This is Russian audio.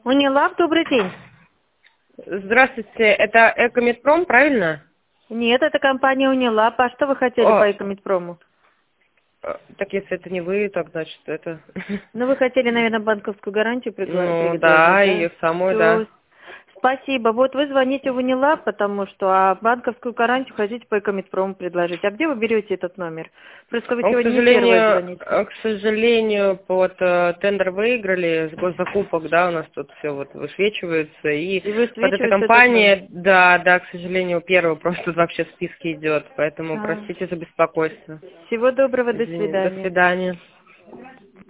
Унилаб, добрый день. Здравствуйте, это Экомедпром, правильно? Нет, это компания Унилаб. А что вы хотели О, по Экомедпрому? так если это не вы, так значит это... Ну, вы хотели, наверное, банковскую гарантию Ну предложить, да, да? ее самую, да. Все, спасибо. Вот вы звоните в Унилаб, потому что банковскую гарантию хотите по Экомедпрому предложить. А где вы берете этот номер? Просто вы Он, сегодня не первые звоните. к сожалению, вот тендер выиграли с госзакупок, да, у нас тут все вот высвечивается, и И вот эта высвечивается этот номер. компания, да, к сожалению, первая просто вообще в списке идет, поэтому А, простите за беспокойство. Всего доброго, до Извини, до свидания. свидания.